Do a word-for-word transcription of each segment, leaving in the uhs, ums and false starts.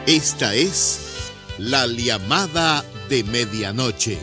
Esta es la llamada de medianoche.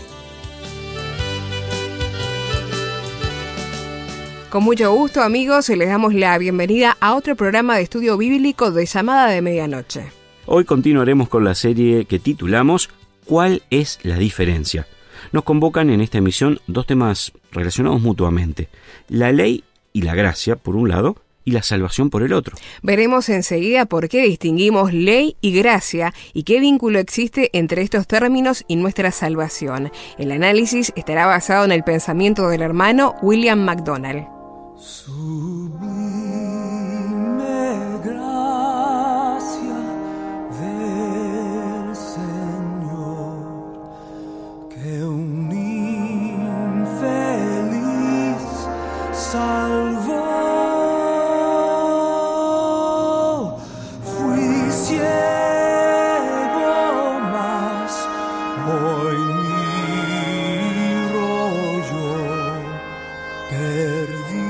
Con mucho gusto, amigos, les damos la bienvenida a otro programa de estudio bíblico de Llamada de Medianoche. Hoy continuaremos con la serie que titulamos ¿Cuál es la diferencia? Nos convocan en esta emisión dos temas relacionados mutuamente: la ley y la gracia, por un lado, y la salvación por el otro. Veremos enseguida por qué distinguimos ley y gracia y qué vínculo existe entre estos términos y nuestra salvación. El análisis estará basado en el pensamiento del hermano William MacDonald. Sublime gracia del Señor, que un infeliz salvó. Fui ciego, mas hoy miro yo, perdido.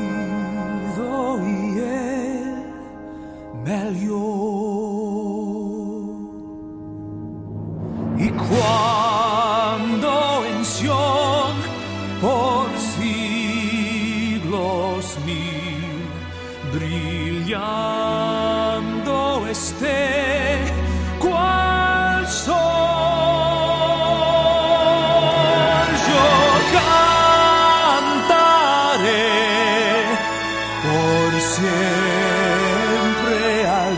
Y cuando en Sión por siglos mil brillando esté cual sol, yo cantaré por siempre al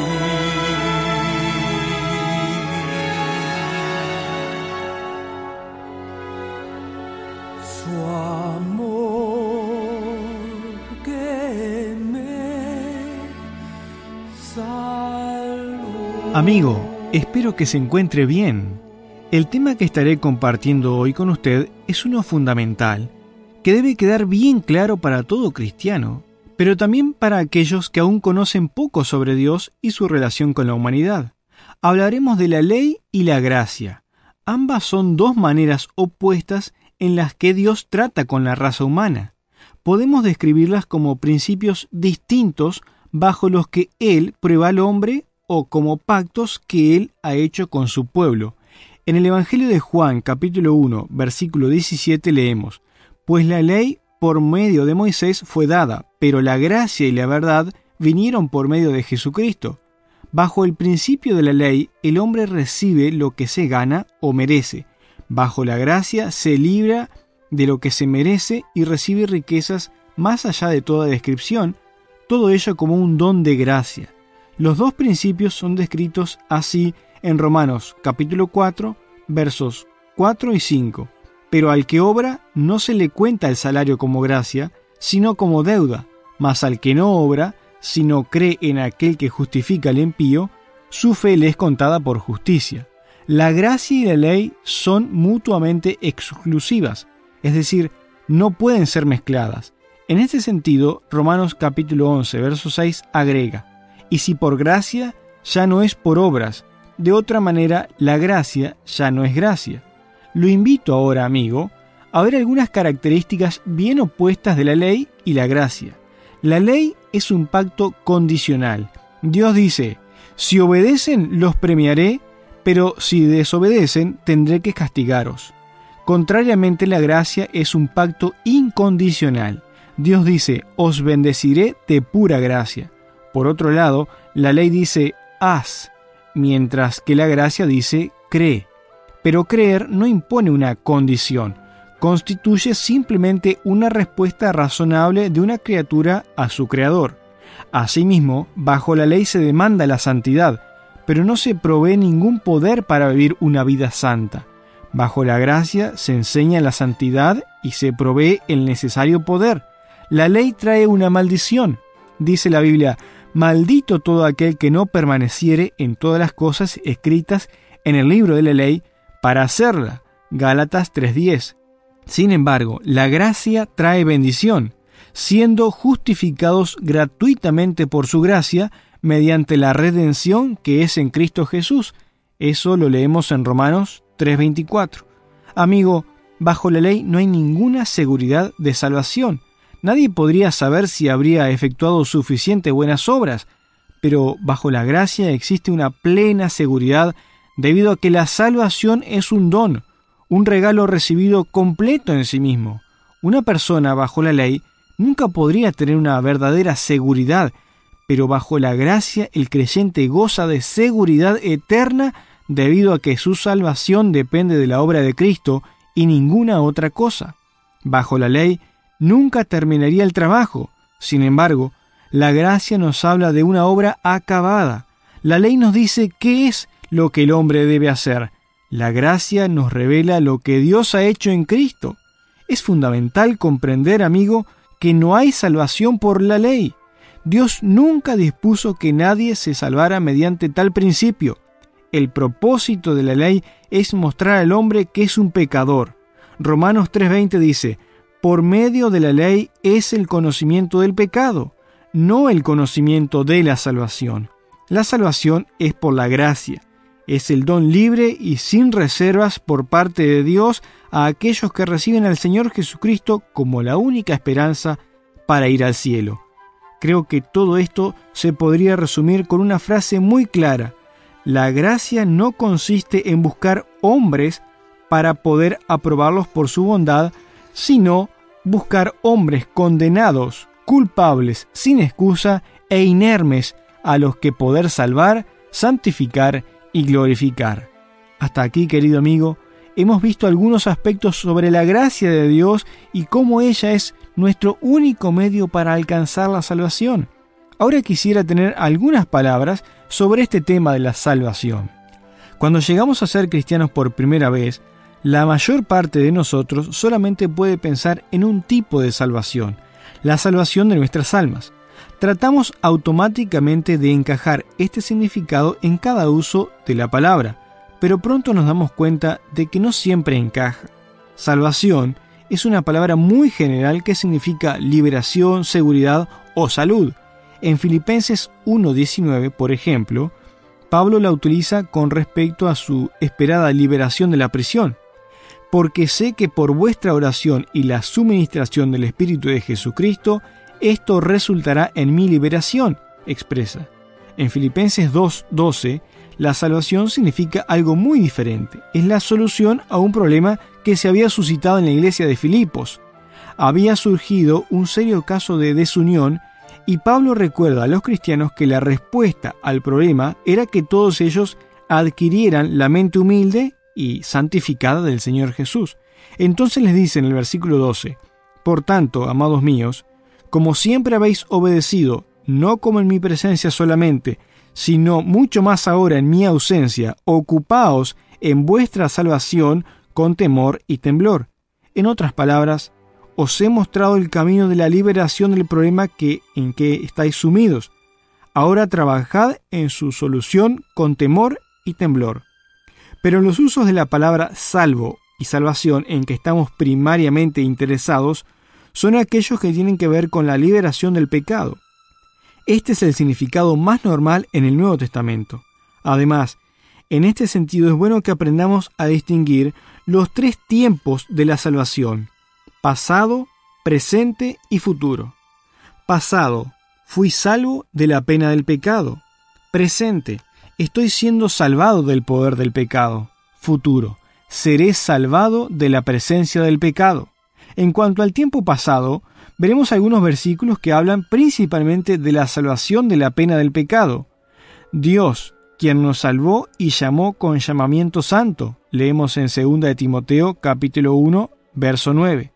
Amigo, espero que se encuentre bien. El tema que estaré compartiendo hoy con usted es uno fundamental, que debe quedar bien claro para todo cristiano, pero también para aquellos que aún conocen poco sobre Dios y su relación con la humanidad. Hablaremos de la ley y la gracia. Ambas son dos maneras opuestas en las que Dios trata con la raza humana. Podemos describirlas como principios distintos bajo los que Él prueba al hombre o como pactos que Él ha hecho con su pueblo. En el Evangelio de Juan, capítulo uno, versículo diecisiete, leemos: «Pues la ley por medio de Moisés fue dada, pero la gracia y la verdad vinieron por medio de Jesucristo». Bajo el principio de la ley, el hombre recibe lo que se gana o merece. Bajo la gracia se libra de lo que se merece y recibe riquezas más allá de toda descripción, todo ello como un don de gracia. Los dos principios son descritos así en Romanos capítulo cuatro, versos cuatro y cinco. Pero al que obra no se le cuenta el salario como gracia, sino como deuda, mas al que no obra, sino cree en aquel que justifica al impío, su fe le es contada por justicia. La gracia y la ley son mutuamente exclusivas, es decir, no pueden ser mezcladas. En este sentido, Romanos capítulo once, verso seis agrega: «Y si por gracia, ya no es por obras, de otra manera la gracia ya no es gracia». Lo invito ahora, amigo, a ver algunas características bien opuestas de la ley y la gracia. La ley es un pacto condicional. Dios dice: «Si obedecen, los premiaré, pero si desobedecen, tendré que castigaros». Contrariamente, la gracia es un pacto incondicional. Dios dice: «Os bendeciré de pura gracia». Por otro lado, la ley dice: «haz», mientras que la gracia dice: «cree». Pero creer no impone una condición, constituye simplemente una respuesta razonable de una criatura a su creador. Asimismo, bajo la ley se demanda la santidad, pero no se provee ningún poder para vivir una vida santa. Bajo la gracia se enseña la santidad y se provee el necesario poder. La ley trae una maldición. Dice la Biblia: «Maldito todo aquel que no permaneciere en todas las cosas escritas en el libro de la ley para hacerla». Gálatas tres diez. Sin embargo, la gracia trae bendición, siendo justificados gratuitamente por su gracia mediante la redención que es en Cristo Jesús. Eso lo leemos en Romanos tres veinticuatro. Amigo, bajo la ley no hay ninguna seguridad de salvación. Nadie podría saber si habría efectuado suficientes buenas obras, pero bajo la gracia existe una plena seguridad debido a que la salvación es un don, un regalo recibido completo en sí mismo. Una persona bajo la ley nunca podría tener una verdadera seguridad, pero bajo la gracia el creyente goza de seguridad eterna debido a que su salvación depende de la obra de Cristo y ninguna otra cosa. Bajo la ley nunca terminaría el trabajo. Sin embargo, la gracia nos habla de una obra acabada. La ley nos dice qué es lo que el hombre debe hacer. La gracia nos revela lo que Dios ha hecho en Cristo. Es fundamental comprender, amigo, que no hay salvación por la ley. Dios nunca dispuso que nadie se salvara mediante tal principio. El propósito de la ley es mostrar al hombre que es un pecador. Romanos tres veinte dice: por medio de la ley es el conocimiento del pecado, no el conocimiento de la salvación. La salvación es por la gracia. Es el don libre y sin reservas por parte de Dios a aquellos que reciben al Señor Jesucristo como la única esperanza para ir al cielo. Creo que todo esto se podría resumir con una frase muy clara: la gracia no consiste en buscar hombres para poder aprobarlos por su bondad, sino buscar hombres condenados, culpables, sin excusa e inermes, a los que poder salvar, santificar y glorificar. Hasta aquí, querido amigo, hemos visto algunos aspectos sobre la gracia de Dios y cómo ella es nuestro único medio para alcanzar la salvación. Ahora quisiera tener algunas palabras sobre este tema de la salvación. Cuando llegamos a ser cristianos por primera vez, la mayor parte de nosotros solamente puede pensar en un tipo de salvación, la salvación de nuestras almas. Tratamos automáticamente de encajar este significado en cada uso de la palabra, pero pronto nos damos cuenta de que no siempre encaja. Salvación es una palabra muy general que significa liberación, seguridad o salud. En Filipenses uno diecinueve, por ejemplo, Pablo la utiliza con respecto a su esperada liberación de la prisión. Porque sé que por vuestra oración y la suministración del Espíritu de Jesucristo, esto resultará en mi liberación, expresa. En Filipenses dos doce, la salvación significa algo muy diferente. Es la solución a un problema que se había suscitado en la iglesia de Filipos. Había surgido un serio caso de desunión y Pablo recuerda a los cristianos que la respuesta al problema era que todos ellos adquirieran la mente humilde y santificada del Señor Jesús. Entonces les dice en el versículo doce: por tanto, amados míos, como siempre habéis obedecido, no como en mi presencia solamente, sino mucho más ahora en mi ausencia, ocupaos en vuestra salvación con temor y temblor. En otras palabras, os he mostrado el camino de la liberación del problema que, en que estáis sumidos. Ahora trabajad en su solución con temor y temblor. Pero los usos de la palabra salvo y salvación en que estamos primariamente interesados son aquellos que tienen que ver con la liberación del pecado. Este es el significado más normal en el Nuevo Testamento. Además, en este sentido es bueno que aprendamos a distinguir los tres tiempos de la salvación: pasado, presente y futuro. Pasado: fui salvo de la pena del pecado. Presente: estoy siendo salvado del poder del pecado. Futuro: seré salvado de la presencia del pecado. En cuanto al tiempo pasado, veremos algunos versículos que hablan principalmente de la salvación de la pena del pecado. Dios, quien nos salvó y llamó con llamamiento santo, leemos en segunda de Timoteo capítulo uno, verso nueve.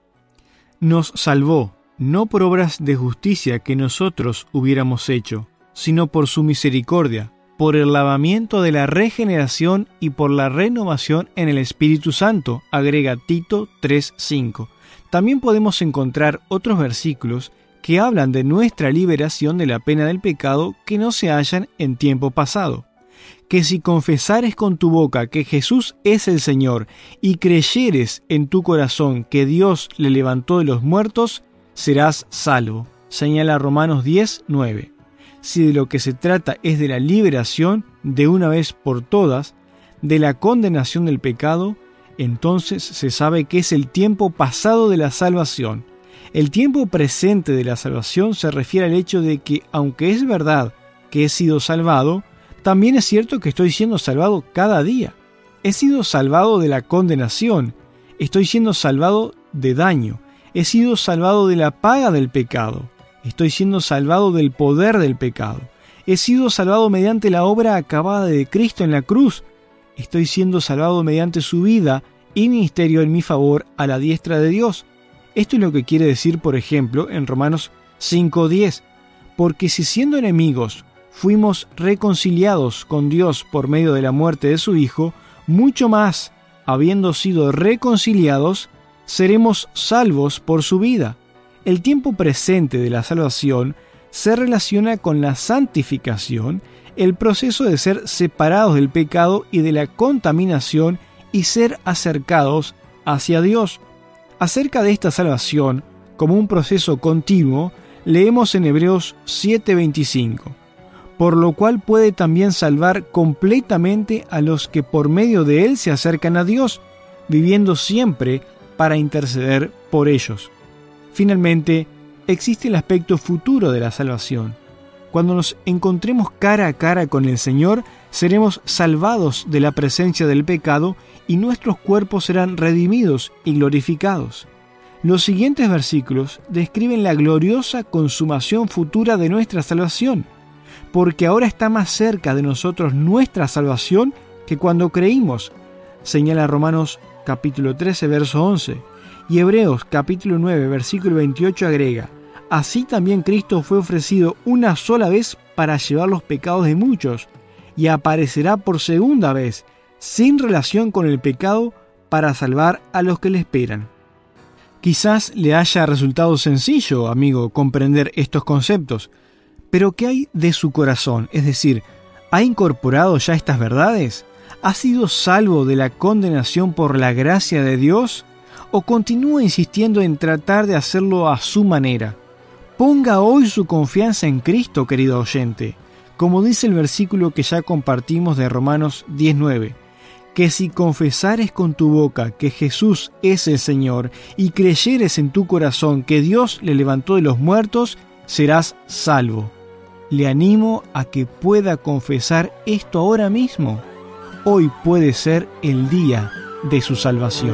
Nos salvó, no por obras de justicia que nosotros hubiéramos hecho, sino por su misericordia, por el lavamiento de la regeneración y por la renovación en el Espíritu Santo, agrega Tito tres cinco. También podemos encontrar otros versículos que hablan de nuestra liberación de la pena del pecado que no se hallan en tiempo pasado. Que si confesares con tu boca que Jesús es el Señor y creyeres en tu corazón que Dios le levantó de los muertos, serás salvo, señala Romanos diez nueve. Si de lo que se trata es de la liberación de una vez por todas de la condenación del pecado, entonces se sabe que es el tiempo pasado de la salvación. El tiempo presente de la salvación se refiere al hecho de que, aunque es verdad que he sido salvado, también es cierto que estoy siendo salvado cada día. He sido salvado de la condenación, estoy siendo salvado de daño, he sido salvado de la paga del pecado, estoy siendo salvado del poder del pecado, he sido salvado mediante la obra acabada de Cristo en la cruz, estoy siendo salvado mediante su vida y ministerio en mi favor a la diestra de Dios. Esto es lo que quiere decir, por ejemplo, en Romanos cinco diez, porque si siendo enemigos fuimos reconciliados con Dios por medio de la muerte de su Hijo, mucho más, habiendo sido reconciliados, seremos salvos por su vida. El tiempo presente de la salvación se relaciona con la santificación, el proceso de ser separados del pecado y de la contaminación y ser acercados hacia Dios. Acerca de esta salvación, como un proceso continuo, leemos en Hebreos siete veinticinco. Por lo cual puede también salvar completamente a los que por medio de él se acercan a Dios, viviendo siempre para interceder por ellos. Finalmente, existe el aspecto futuro de la salvación. Cuando nos encontremos cara a cara con el Señor, seremos salvados de la presencia del pecado y nuestros cuerpos serán redimidos y glorificados. Los siguientes versículos describen la gloriosa consumación futura de nuestra salvación, porque ahora está más cerca de nosotros nuestra salvación que cuando creímos, señala Romanos capítulo trece, verso once, y Hebreos capítulo nueve, versículo veintiocho agrega, así también Cristo fue ofrecido una sola vez para llevar los pecados de muchos, y aparecerá por segunda vez, sin relación con el pecado, para salvar a los que le esperan. Quizás le haya resultado sencillo, amigo, comprender estos conceptos, pero ¿qué hay de su corazón? Es decir, ¿ha incorporado ya estas verdades? ¿Ha sido salvo de la condenación por la gracia de Dios? ¿O continúa insistiendo en tratar de hacerlo a su manera? Ponga hoy su confianza en Cristo, querido oyente, como dice el versículo que ya compartimos de Romanos diez nueve, que si confesares con tu boca que Jesús es el Señor y creyeres en tu corazón que Dios le levantó de los muertos, serás salvo. Le animo a que pueda confesar esto ahora mismo. Hoy puede ser el día de su salvación.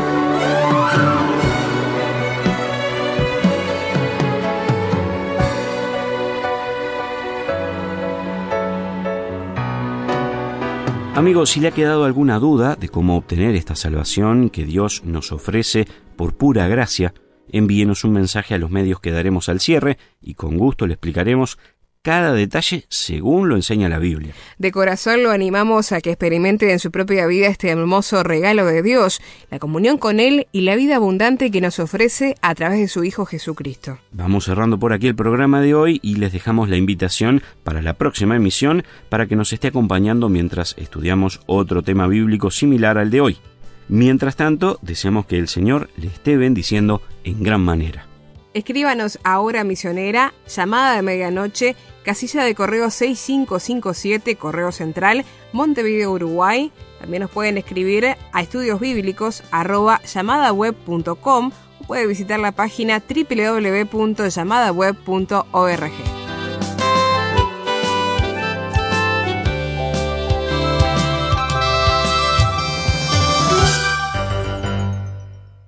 Amigos, si le ha quedado alguna duda de cómo obtener esta salvación que Dios nos ofrece por pura gracia, envíenos un mensaje a los medios que daremos al cierre y con gusto le explicaremos cada detalle según lo enseña la Biblia. De corazón lo animamos a que experimente en su propia vida este hermoso regalo de Dios, la comunión con Él y la vida abundante que nos ofrece a través de su Hijo Jesucristo. Vamos cerrando por aquí el programa de hoy y les dejamos la invitación para la próxima emisión para que nos esté acompañando mientras estudiamos otro tema bíblico similar al de hoy. Mientras tanto, deseamos que el Señor le esté bendiciendo en gran manera. Escríbanos a Hora Misionera, llamada de medianoche, casilla de correo seis cinco cinco siete, Correo Central, Montevideo, Uruguay. También nos pueden escribir a estudiosbíblicos arroba llamadaweb punto com o puede visitar la página doble u doble u doble u punto llamadaweb punto org.